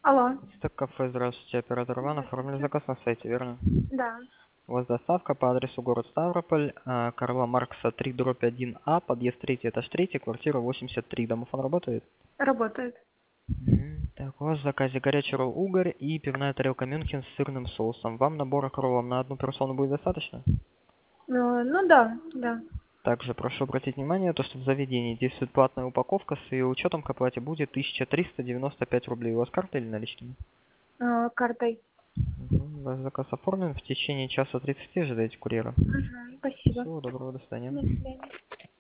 Алло. Так, кафе, здравствуйте, оператор Иван, оформили Здравствуйте. заказ на сайте, верно? Да, У вас доставка по адресу город Ставрополь, Карла Маркса 3/1А, подъезд 3, этаж 3, квартира 83. Домофон работает? работает. Так, у вас в заказе горячий ролл угорь и пивная тарелка Мюнхен с сырным соусом. Вам набора к роллам на одну персону будет достаточно? Ну да, да. Также прошу обратить внимание, то, что в заведении действует платная упаковка, с ее учетом к оплате будет 1395 рублей. У вас карта или наличными? Картой. Ваш заказ оформлен. В течение часа 30 ожидайте курьера. Угу, спасибо. Всего доброго, до свидания. До свидания.